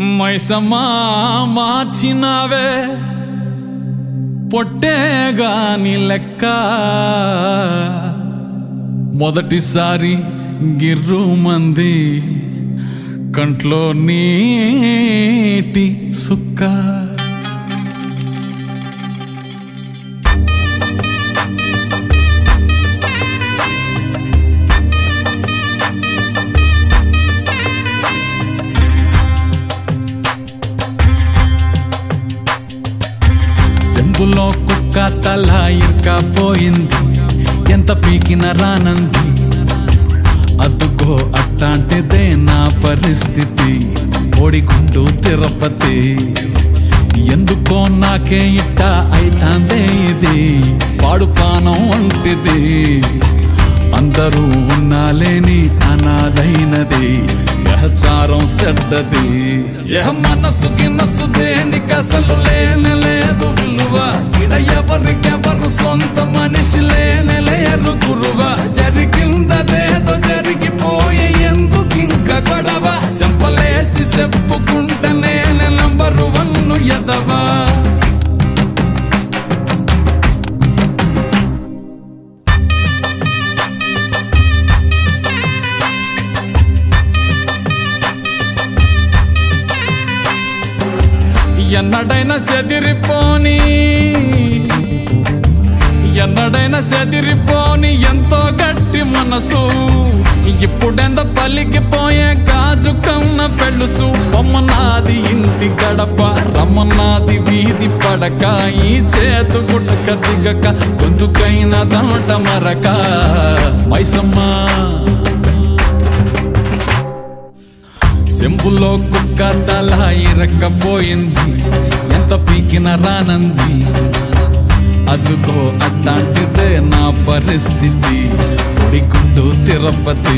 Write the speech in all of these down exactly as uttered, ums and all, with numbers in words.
మైసమ్మా మార్చినావే పొట్టేగాని లెక్క మొదటిసారి గిర్రు మంది కంట్లో నీటి సుక్క సెంబులో కుక్క తల ఇరుకపోయింది, ఎంత పీకిన రానంది. అదుగో అట్టాంటిదే నా పరిస్థితి, ఓడిగుండు తిరుపతి. ఎందుకో నాకే ఇట్ట అయితాందే ఇది, పాడు పానం వంటిది. అందరూ ఉన్నాలేని అనాథైనది, గ్రహచారం సెడ్డది. ఏ మనసుకి నసు దేనికి అసలు లేనే లేదు విలువ. ఇడ ఎవరికెవరు సొంత మనిషి లేనే లేరు గురువ. జరిగిందదేదో జరిగిపోయే ఎందుకింక గొడవ. చెంపలేసి చెప్పుకుంటే నేనే నంబరు వన్ను ఎదవా. ఎన్నడైనా చెదిరిపోని ఎన్నడైనా చెదిరిపోని ఎంతో గట్టి మనసు. ఇప్పుడెంత పలికిపోయే గాజు కన్న పెళ్ళుసు. బొమ్మనాది ఇంటి గడప, రమ్మనాది వీధి పడక. ఈ చేతు గుటక దిగక గొంతుకైన దమట మరక. మైసమ్మా సెంబులో కుక్క తల ఇరక్కపోయింది, ఎంత పీకిన రానంది. అదుగో అట్లాంటిదే నా పరిస్థితి, పొడిగుండు తిరుపతి.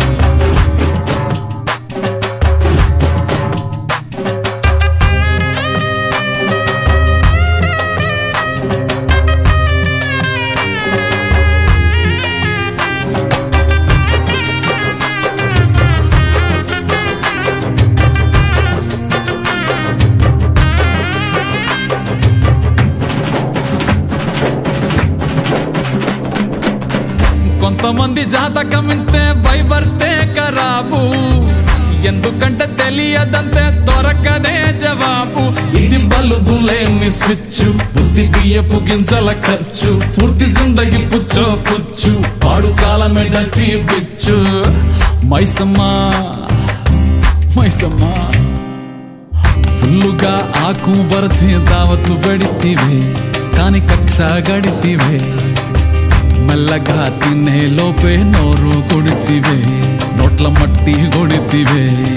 కొంతమంది జాతకం ఇంతే, భయపడితే ఖరాబు. ఎందుకంటే తెలియదంతే, దొరకదే జవాబు. ఇది బలుబులేని స్విచ్, బుద్ధి బియ్యపు గింజల ఖర్చు. పూర్తి జిందగి పుచ్చో పుచ్చు, పాడు కాలమే డర్టీ పిచ్చు. మైసమ్మా మైసమ్మా ఫుల్లుగా ఆకు బరచి దావతు పెడితివే, కాని కక్ష గడితివే. మెల్లగా తినే లోపే నోరు కొడితివే, నోట్ల మట్టి కొడితివే.